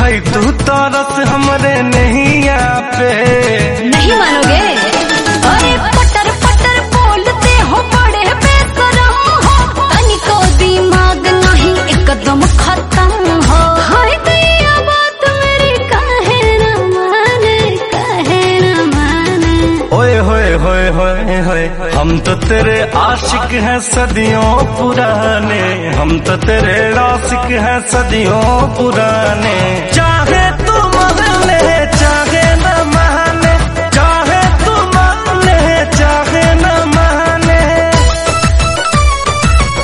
भाई तू तरस हमरे नैया पे। नहीं मानोगे? अरे पटर पटर बोलते हो बड़े बेशरम हो, तनिको दिमाग नहीं एकदम खत्म हो। हाय दैया बात मेरी काहे न माने, काहे न माने। ओए होए होए होए होए, हम तो तेरे आशिक हैं सदियों पुराने, हम तो तेरे आशिक हैं सदियों पुराने।